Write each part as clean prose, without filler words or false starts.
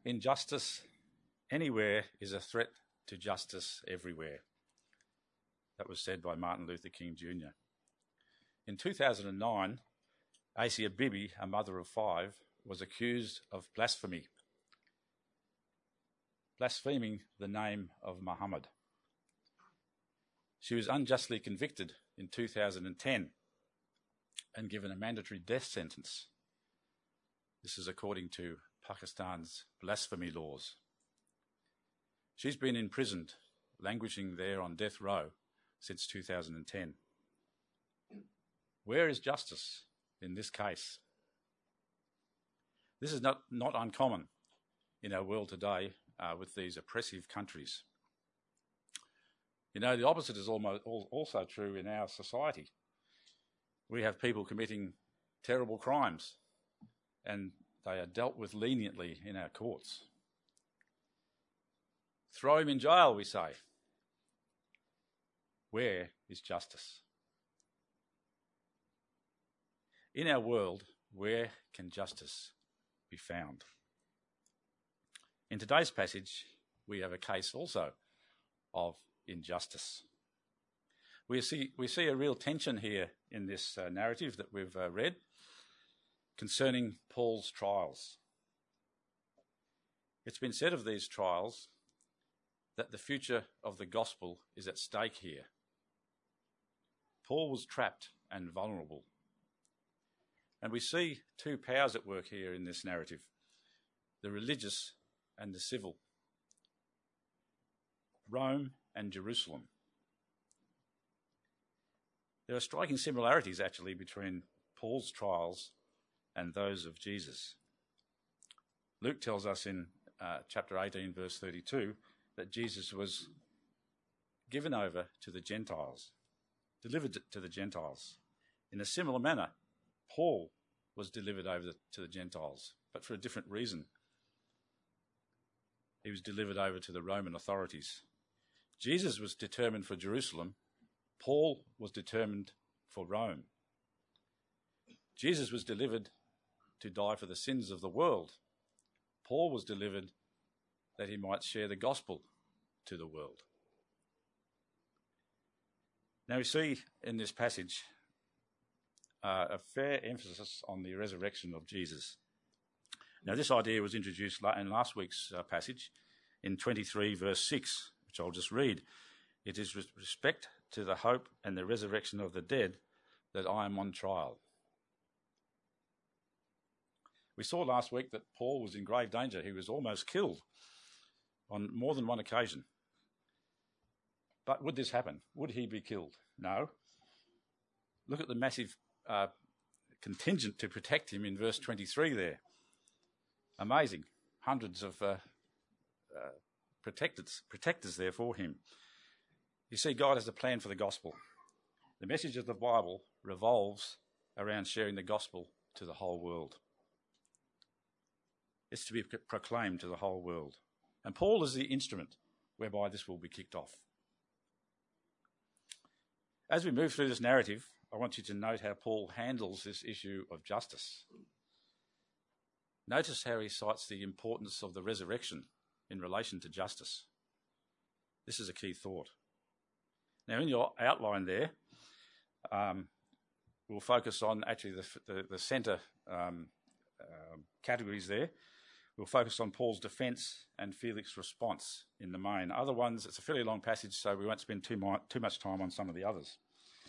Injustice anywhere is a threat to justice everywhere. That was said by Martin Luther King Jr. In 2009, Asia Bibi, a mother of 5, was accused of blasphemy, blaspheming the name of Muhammad. She was unjustly convicted in 2010 and given a mandatory death sentence. This is according to Pakistan's blasphemy laws. She's been imprisoned, languishing there on death row since 2010. Where is justice in this case? This is not uncommon in our world today with these oppressive countries. You know, the opposite is also true in our society. We have people committing terrible crimes, and they are dealt with leniently in our courts. Throw him in jail, we say. Where is justice? In our world, where can justice be found? In today's passage, we have a case also of injustice. We see a real tension here in this narrative that we've read concerning Paul's trials. It's been said of these trials that the future of the gospel is at stake here. Paul was trapped and vulnerable. And we see two powers at work here in this narrative, the religious and the civil, Rome and Jerusalem. There are striking similarities actually between Paul's trials and those of Jesus. Luke tells us in chapter 18, verse 32, that Jesus was given over to the Gentiles, delivered to the Gentiles. In a similar manner, Paul was delivered over to the Gentiles, but for a different reason. He was delivered over to the Roman authorities. Jesus was determined for Jerusalem. Paul was determined for Rome. Jesus was delivered to die for the sins of the world. Paul was delivered that he might share the gospel to the world. Now we see in this passage a fair emphasis on the resurrection of Jesus. Now this idea was introduced in last week's passage in 23 verse 6, which I'll just read. It is with respect to the hope and the resurrection of the dead that I am on trial. We saw last week that Paul was in grave danger. He was almost killed on more than one occasion. But would this happen? Would he be killed? No. Look at the massive contingent to protect him in verse 23 there. Amazing. Hundreds of protectors there for him. You see, God has a plan for the gospel. The message of the Bible revolves around sharing the gospel to the whole world. It's to be proclaimed to the whole world. And Paul is the instrument whereby this will be kicked off. As we move through this narrative, I want you to note how Paul handles this issue of justice. Notice how he cites the importance of the resurrection in relation to justice. This is a key thought. Now, in your outline there, we'll focus on actually the centre categories there. We'll focus on Paul's defence and Felix's response in the main. Other ones, it's a fairly long passage, so we won't spend too much time on some of the others.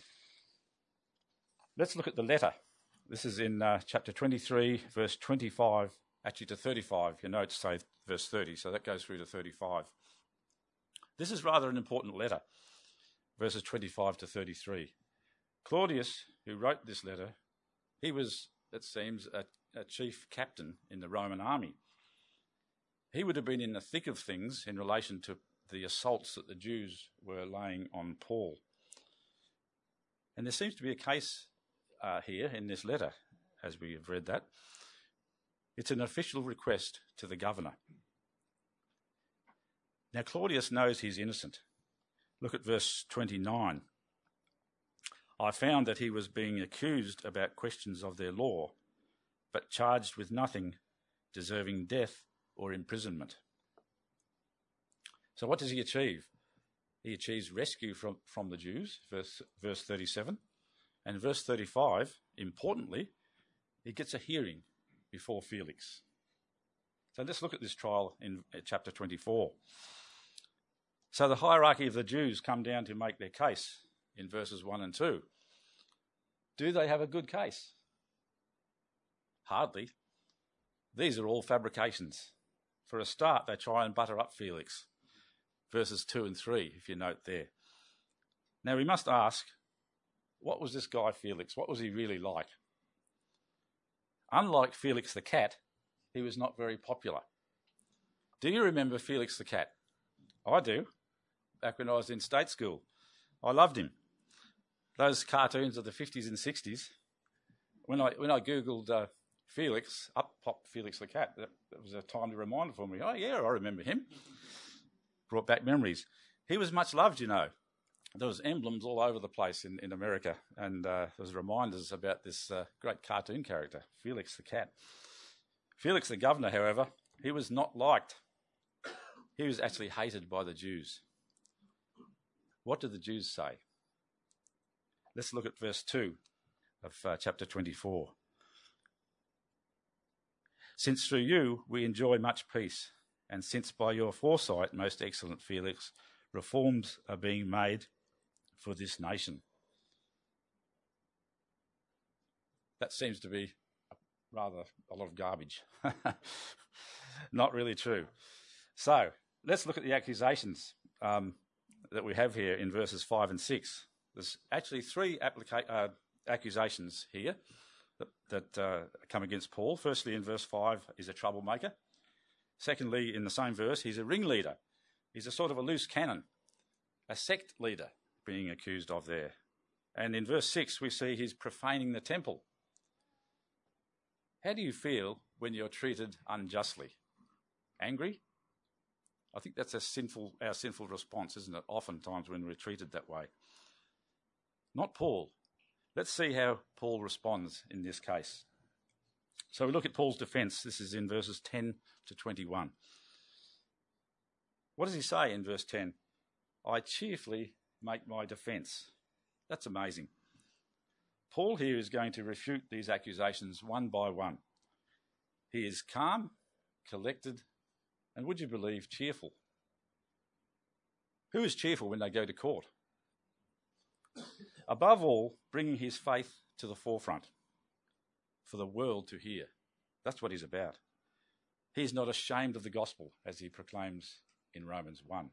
Let's look at the letter. This is in chapter 23, verse 25, actually to 35. Your notes say verse 30, so that goes through to 35. This is rather an important letter, verses 25 to 33. Claudius, who wrote this letter, he was, it seems, a chief captain in the Roman army. He would have been in the thick of things in relation to the assaults that the Jews were laying on Paul. And there seems to be a case here in this letter, as we have read that. It's an official request to the governor. Now, Claudius knows he's innocent. Look at verse 29. I found that he was being accused about questions of their law, but charged with nothing deserving death or imprisonment. So what does he achieve? He achieves rescue from the Jews, verse 37. And verse 35, importantly, he gets a hearing before Felix. So let's look at this trial in chapter 24. So the hierarchy of the Jews come down to make their case in verses 1 and 2. Do they have a good case? Hardly. These are all fabrications. For a start, they try and butter up Felix. Verses 2 and 3, if you note there. Now we must ask, what was this guy Felix? What was he really like? Unlike Felix the cat, he was not very popular. Do you remember Felix the cat? I do. Back when I was in state school. I loved him. Those cartoons of the 50s and 60s, when I Googled Felix, up popped Felix the cat. That was a timely reminder for me. Oh, yeah, I remember him. Brought back memories. He was much loved, you know. There was emblems all over the place in America, and there was reminders about this great cartoon character, Felix the cat. Felix the governor, however, he was not liked. He was actually hated by the Jews. What did the Jews say? Let's look at verse 2 of chapter 24. Since through you we enjoy much peace, and since by your foresight, most excellent Felix, reforms are being made for this nation. That seems to be rather a lot of garbage. Not really true. So let's look at the accusations that we have here in verses 5 and 6. There's actually three accusations here that come against Paul. Firstly, in verse 5, he's a troublemaker. Secondly, in the same verse, he's a ringleader. He's a sort of a loose cannon, a sect leader being accused of there. And in verse 6, we see he's profaning the temple. How do you feel when you're treated unjustly? Angry? I think that's our sinful response, isn't it? Oftentimes when we're treated that way. Not Paul. Let's see how Paul responds in this case. So we look at Paul's defence. This is in verses 10 to 21. What does he say in verse 10? I cheerfully make my defence. That's amazing. Paul here is going to refute these accusations one by one. He is calm, collected, and would you believe, cheerful. Who is cheerful when they go to court? Above all, bringing his faith to the forefront for the world to hear. That's what he's about. He's not ashamed of the gospel, as he proclaims in Romans 1.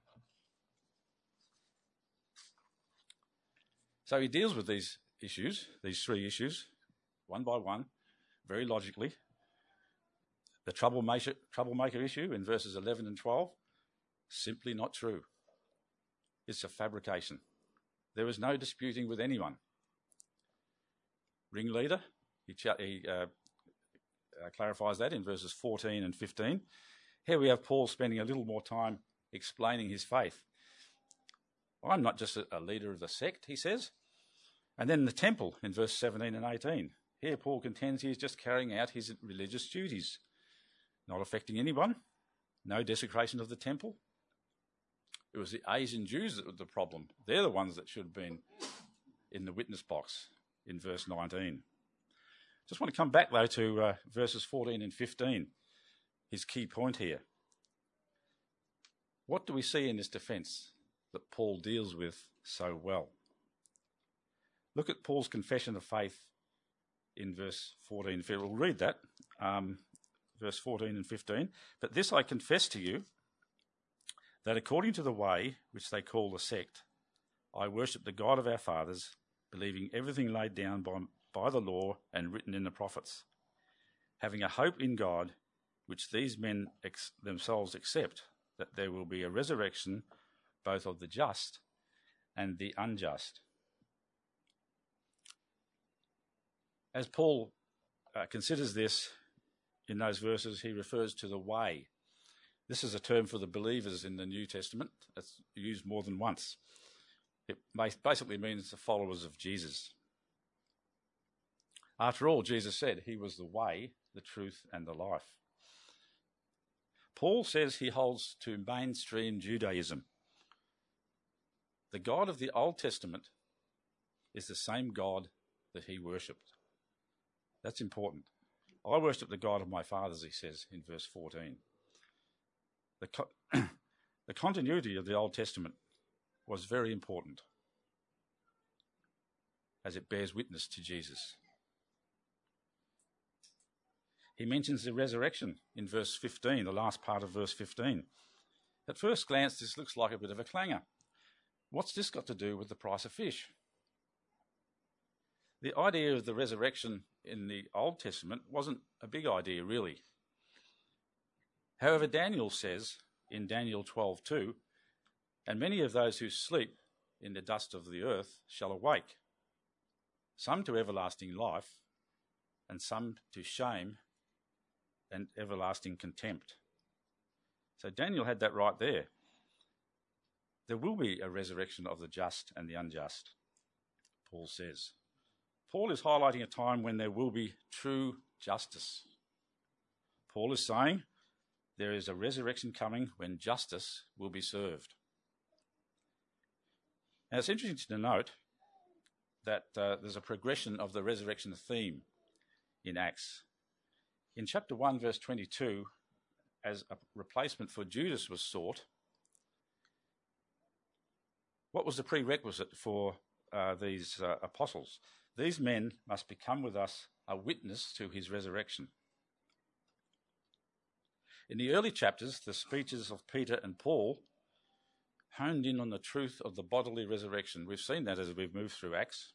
So he deals with these issues, these three issues, one by one, very logically. The troublemaker issue in verses 11 and 12, simply not true. It's a fabrication. There is no disputing with anyone. Ringleader, he clarifies that in verses 14 and 15. Here we have Paul spending a little more time explaining his faith. I'm not just a leader of the sect, he says. And then the temple in verse 17 and 18. Here Paul contends he is just carrying out his religious duties, not affecting anyone, no desecration of the temple. It was the Asian Jews that were the problem. They're the ones that should have been in the witness box in verse 19. Just want to come back, though, to verses 14 and 15, his key point here. What do we see in this defence that Paul deals with so well? Look at Paul's confession of faith in verse 14. We'll read that, verse 14 and 15. But this I confess to you, that according to the way which they call the sect, I worship the God of our fathers, believing everything laid down by the law and written in the prophets, having a hope in God, which these men themselves accept, that there will be a resurrection both of the just and the unjust. As Paul considers this in those verses, he refers to the way. This is a term for the believers in the New Testament. It's used more than once. It basically means the followers of Jesus. After all, Jesus said he was the way, the truth, and the life. Paul says he holds to mainstream Judaism. The God of the Old Testament is the same God that he worshipped. That's important. I worship the God of my fathers, he says in verse 14. The continuity of the Old Testament was very important as it bears witness to Jesus. He mentions the resurrection in verse 15, the last part of verse 15. At first glance, this looks like a bit of a clanger. What's this got to do with the price of fish? The idea of the resurrection in the Old Testament wasn't a big idea, really. However, Daniel says in Daniel 12:2, "And many of those who sleep in the dust of the earth shall awake, some to everlasting life, and some to shame and everlasting contempt." So Daniel had that right there. There will be a resurrection of the just and the unjust, Paul says. Paul is highlighting a time when there will be true justice. Paul is saying there is a resurrection coming when justice will be served. Now, it's interesting to note that there's a progression of the resurrection theme in Acts. In chapter 1, verse 22, as a replacement for Judas was sought, what was the prerequisite for these apostles? These men must become with us a witness to his resurrection. In the early chapters, the speeches of Peter and Paul honed in on the truth of the bodily resurrection. We've seen that as we've moved through Acts.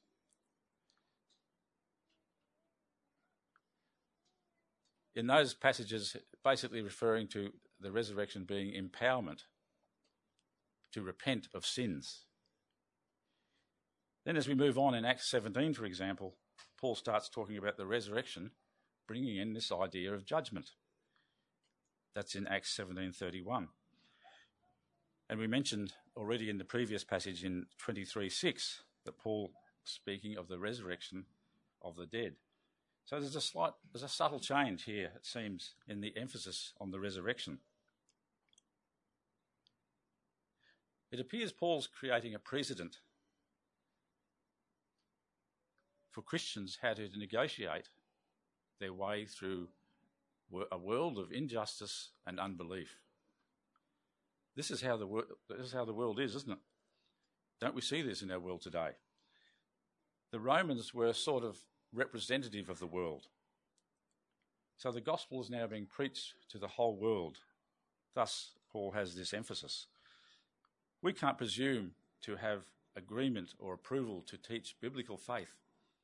In those passages, basically referring to the resurrection being empowerment to repent of sins. Then as we move on in Acts 17, for example, Paul starts talking about the resurrection, bringing in this idea of judgment. That's in Acts 17:31. And we mentioned already in the previous passage in 23:6 that Paul speaking of the resurrection of the dead. So there's a subtle change here, it seems, in the emphasis on the resurrection. It appears Paul's creating a precedent for Christians how to negotiate their way through a world of injustice and unbelief. This is how the world is, isn't it? Don't we see this in our world today? The Romans were sort of representative of the world. So the gospel is now being preached to the whole world. Thus, Paul has this emphasis. We can't presume to have agreement or approval to teach biblical faith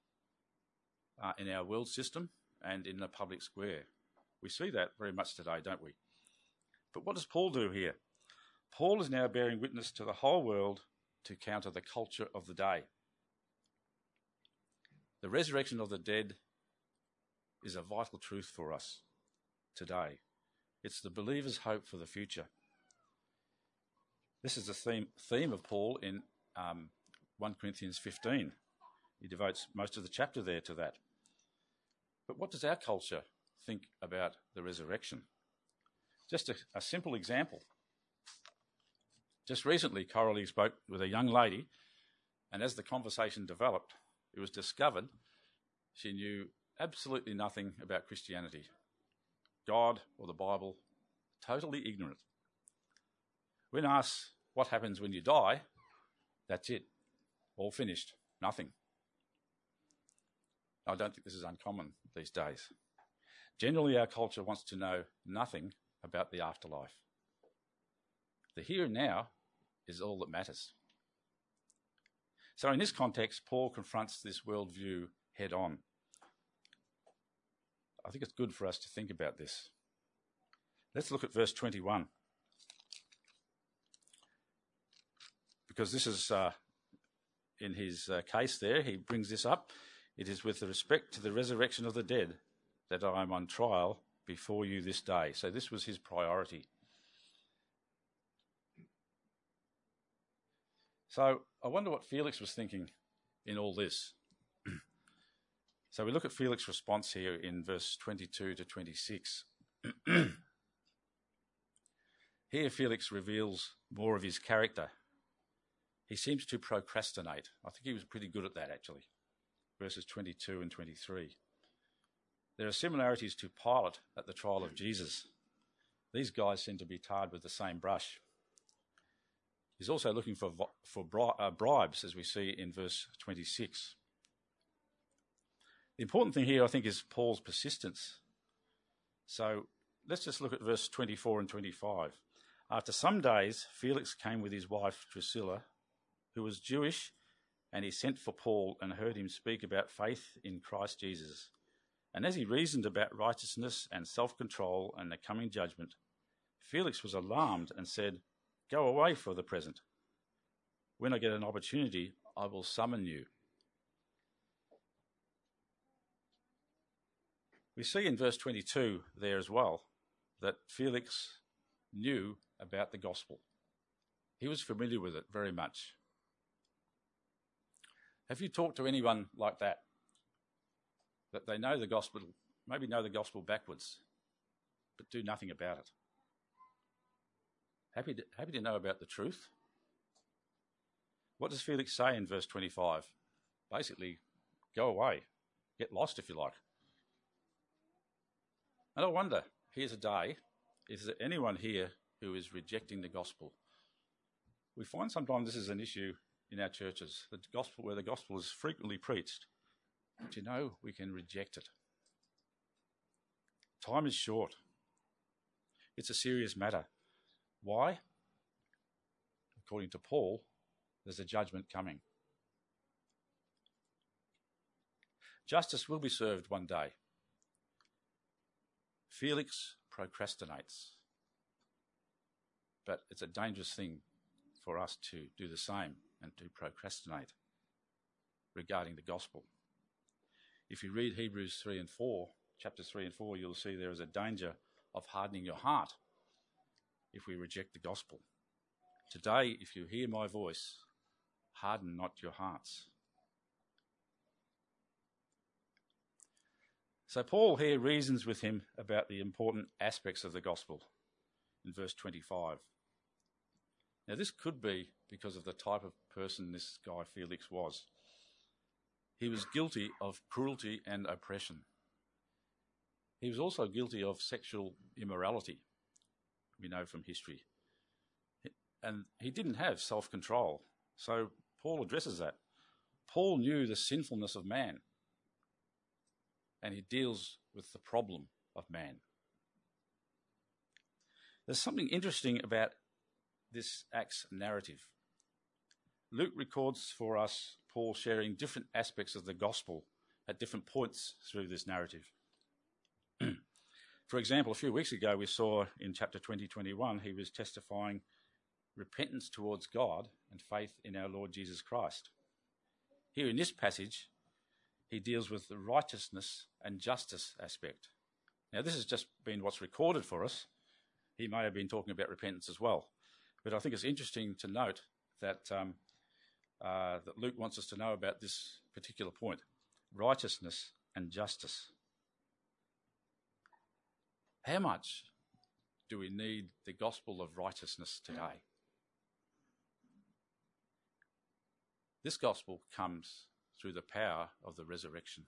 in our world system and in the public square. We see that very much today, don't we? But what does Paul do here? Paul is now bearing witness to the whole world to counter the culture of the day. The resurrection of the dead is a vital truth for us today. It's the believer's hope for the future. This is the theme of Paul in 1 Corinthians 15. He devotes most of the chapter there to that. But what does our culture think about the resurrection? Just a simple example. Just recently, Coralie spoke with a young lady, and as the conversation developed, it was discovered she knew absolutely nothing about Christianity, God or the Bible, totally ignorant. When asked what happens when you die, that's it, all finished, nothing. I don't think this is uncommon these days. Generally, our culture wants to know nothing about the afterlife. The here and now is all that matters. So in this context, Paul confronts this worldview head on. I think it's good for us to think about this. Let's look at verse 21. Because this is, in his case there, he brings this up. It is with respect to the resurrection of the dead that I am on trial before you this day. So this was his priority. So I wonder what Felix was thinking in all this. So we look at Felix's response here in verse 22 to 26. Here Felix reveals more of his character. He seems to procrastinate. I think he was pretty good at that, actually. Verses 22 and 23. There are similarities to Pilate at the trial of Jesus. These guys seem to be tarred with the same brush. He's also looking for bribes, as we see in verse 26. The important thing here, I think, is Paul's persistence. So let's just look at verse 24 and 25. After some days, Felix came with his wife Drusilla, who was Jewish, and he sent for Paul and heard him speak about faith in Christ Jesus. And as he reasoned about righteousness and self-control and the coming judgment, Felix was alarmed and said, "Go away for the present. When I get an opportunity, I will summon you." We see in verse 22 there as well that Felix knew about the gospel. He was familiar with it very much. Have you talked to anyone like that? That they know the gospel, maybe know the gospel backwards, but do nothing about it? Happy to know about the truth. What does Felix say in verse 25? Basically, go away, get lost if you like. And I wonder, here's a day, is there anyone here who is rejecting the gospel? We find sometimes this is an issue in our churches, the gospel, where the gospel is frequently preached. But you know, we can reject it. Time is short. It's a serious matter. Why? According to Paul, there's a judgment coming. Justice will be served one day. Felix procrastinates. But it's a dangerous thing for us to do the same and to procrastinate regarding the gospel. If you read Hebrews 3 and 4, chapters 3 and 4, you'll see there is a danger of hardening your heart if we reject the gospel. Today, if you hear my voice, harden not your hearts. So Paul here reasons with him about the important aspects of the gospel in verse 25. Now, this could be because of the type of person this guy Felix was. He was guilty of cruelty and oppression. He was also guilty of sexual immorality, we know from history. And he didn't have self-control. So Paul addresses that. Paul knew the sinfulness of man, and he deals with the problem of man. There's something interesting about this Acts narrative. Luke records for us Paul sharing different aspects of the gospel at different points through this narrative. For example, a few weeks ago we saw in chapter 20:21 he was testifying repentance towards God and faith in our Lord Jesus Christ. Here in this passage, he deals with the righteousness and justice aspect. Now, this has just been what's recorded for us. He may have been talking about repentance as well. But I think it's interesting to note that, that Luke wants us to know about this particular point, righteousness and justice. How much do we need the gospel of righteousness today? This gospel comes through the power of the resurrection.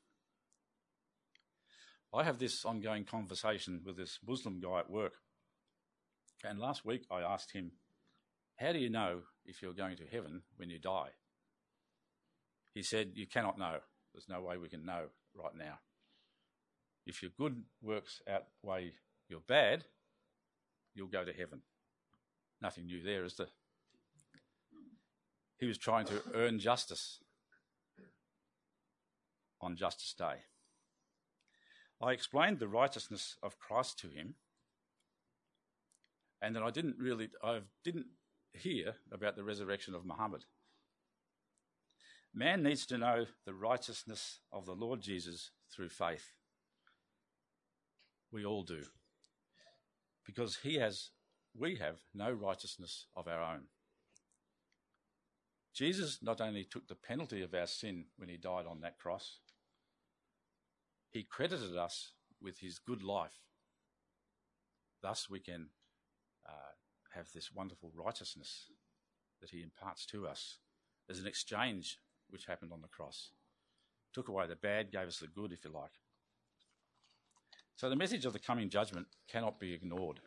I have this ongoing conversation with this Muslim guy at work. And last week I asked him, how do you know if you're going to heaven when you die? He said, you cannot know. There's no way we can know right now. If your good works outweigh your bad, you'll go to heaven. Nothing new there, is there? He was trying to earn justice on Justice Day. I explained the righteousness of Christ to him, and that I didn't hear about the resurrection of Muhammad. Man needs to know the righteousness of the Lord Jesus through faith. We all do. Because we have no righteousness of our own. Jesus not only took the penalty of our sin when he died on that cross, he credited us with his good life. Thus we can have this wonderful righteousness that he imparts to us. There's an exchange which happened on the cross. Took away the bad, gave us the good, if you like. So the message of the coming judgment cannot be ignored.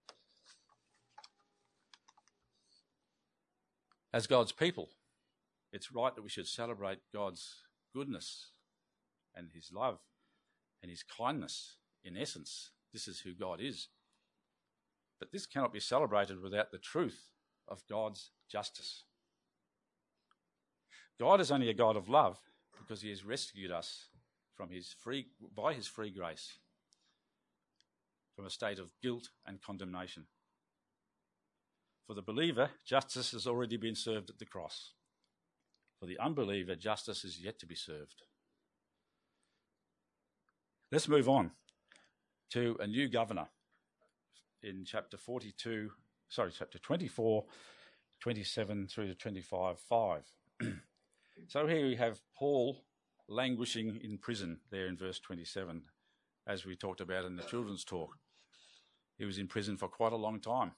As God's people, it's right that we should celebrate God's goodness and his love and his kindness. In essence, this is who God is. But this cannot be celebrated without the truth of God's justice. God is only a God of love because he has rescued us by his free grace from a state of guilt and condemnation. For the believer, justice has already been served at the cross. For the unbeliever, justice is yet to be served. Let's move on to a new governor in chapter 24, 27 through to 25:5. So here we have Paul languishing in prison there in verse 27, as we talked about in the children's talk. He was in prison for quite a long time.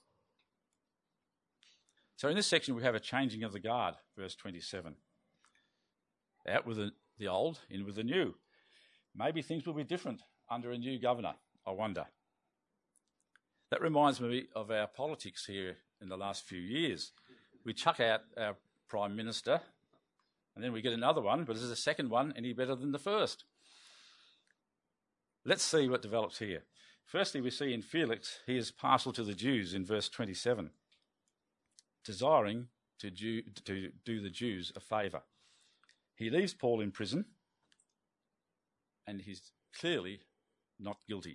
So in this section we have a changing of the guard, verse 27. Out with the old, in with the new. Maybe things will be different under a new governor, I wonder. That reminds me of our politics here in the last few years. We chuck out our Prime Minister and then we get another one, but is the second one any better than the first? Let's see what develops here. Firstly, we see in Felix, he is partial to the Jews in verse 27, desiring to do the Jews a favour. He leaves Paul in prison, and he's clearly not guilty.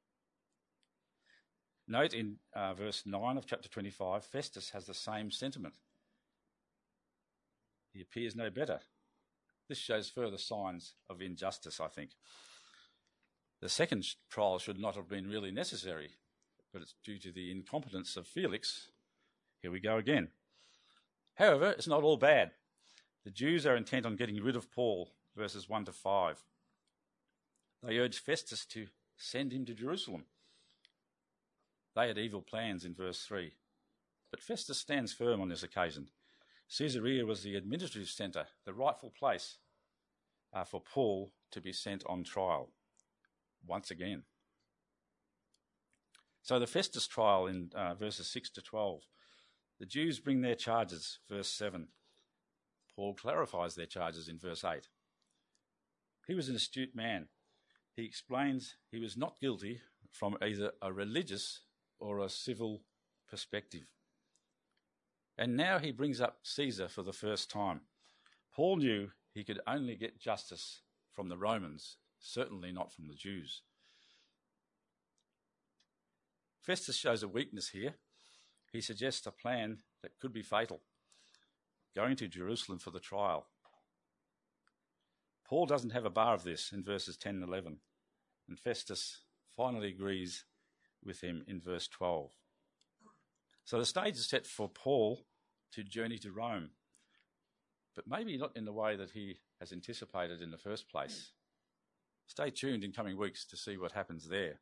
Note in verse 9 of chapter 25, Festus has the same sentiment. He appears no better. This shows further signs of injustice, I think. The second trial should not have been really necessary, but it's due to the incompetence of Felix. Here we go again. However, it's not all bad. The Jews are intent on getting rid of Paul, verses 1 to 5. They urge Festus to send him to Jerusalem. They had evil plans in verse 3. But Festus stands firm on this occasion. Caesarea was the administrative centre, the rightful place for Paul to be sent on trial once again. So the Festus trial in verses 6 to 12. The Jews bring their charges, verse 7. Paul clarifies their charges in verse 8. He was an astute man. He explains he was not guilty from either a religious or a civil perspective. And now he brings up Caesar for the first time. Paul knew he could only get justice from the Romans, certainly not from the Jews. Festus shows a weakness here. He suggests a plan that could be fatal, going to Jerusalem for the trial. Paul doesn't have a bar of this in verses 10 and 11, and Festus finally agrees with him in verse 12. So the stage is set for Paul to journey to Rome, but maybe not in the way that he has anticipated in the first place. Stay tuned in coming weeks to see what happens there.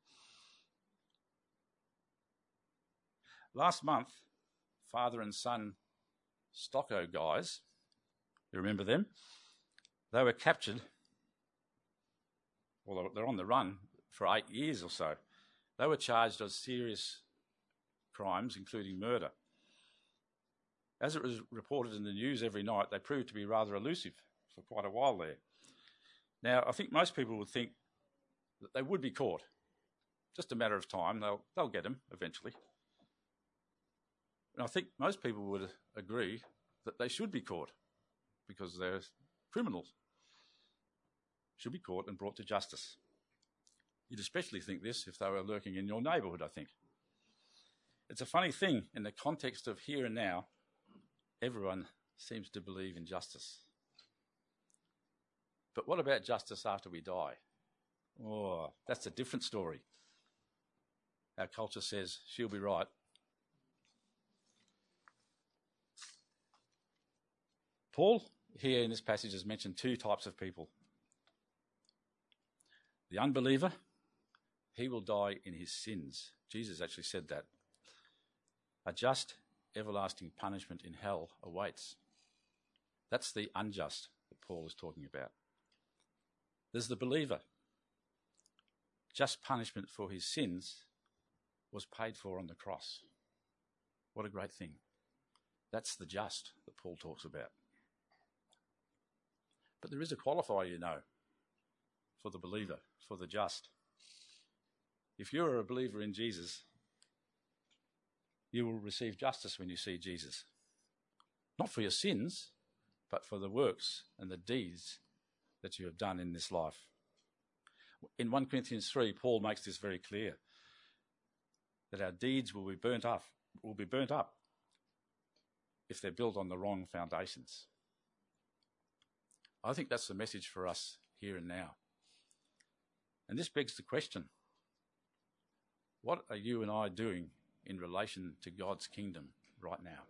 Last month, father and son Stocko guys, you remember them? They were captured, well, they're on the run for 8 years or so. They were charged of serious crimes, including murder. As it was reported in the news every night, they proved to be rather elusive for quite a while there. Now, I think most people would think that they would be caught. Just a matter of time. They'll get them eventually. And I think most people would agree that they should be caught because they're criminals. Should be caught and brought to justice. You'd especially think this if they were lurking in your neighbourhood, I think. It's a funny thing, in the context of here and now, everyone seems to believe in justice. But what about justice after we die? Oh, that's a different story. Our culture says she'll be right. Paul, here in this passage, has mentioned two types of people. The unbeliever, he will die in his sins. Jesus actually said that. A just, everlasting punishment in hell awaits. That's the unjust that Paul is talking about. There's the believer. Just punishment for his sins was paid for on the cross. What a great thing. That's the just that Paul talks about. But there is a qualifier, you know, for the believer, for the just. If you're a believer in Jesus, you will receive justice when you see Jesus. Not for your sins, but for the works and the deeds that you have done in this life. In 1 Corinthians 3, Paul makes this very clear, that our deeds will be burnt up if they're built on the wrong foundations. I think that's the message for us here and now. And this begs the question, what are you and I doing in relation to God's kingdom right now?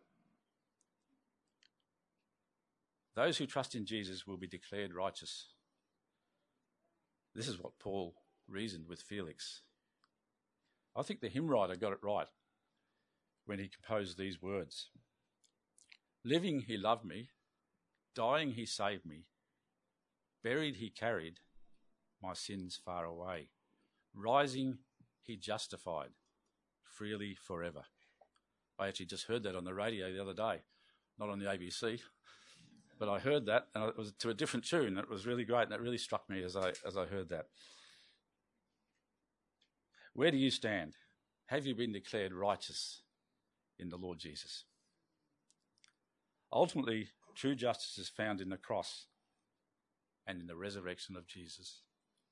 Those who trust in Jesus will be declared righteous. This is what Paul reasoned with Felix. I think the hymn writer got it right when he composed these words. Living, he loved me. Dying, he saved me. Buried, he carried my sins far away. Rising, he justified freely forever. I actually just heard that on the radio the other day, not on the ABC, but I heard that, and it was to a different tune. It was really great, and it really struck me as I heard that. Where do you stand? Have you been declared righteous in the Lord Jesus? Ultimately, true justice is found in the cross and in the resurrection of Jesus.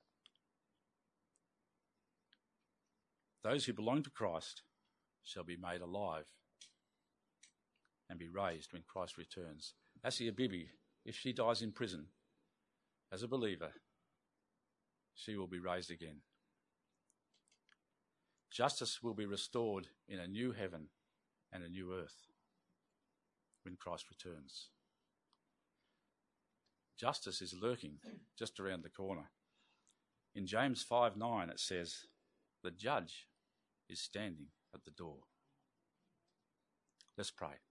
Those who belong to Christ shall be made alive and be raised when Christ returns. Asia Bibi, if she dies in prison as a believer, she will be raised again. Justice will be restored in a new heaven and a new earth when Christ returns. Justice is lurking just around the corner. In James 5:9 it says, the judge is standing at the door. Let's pray.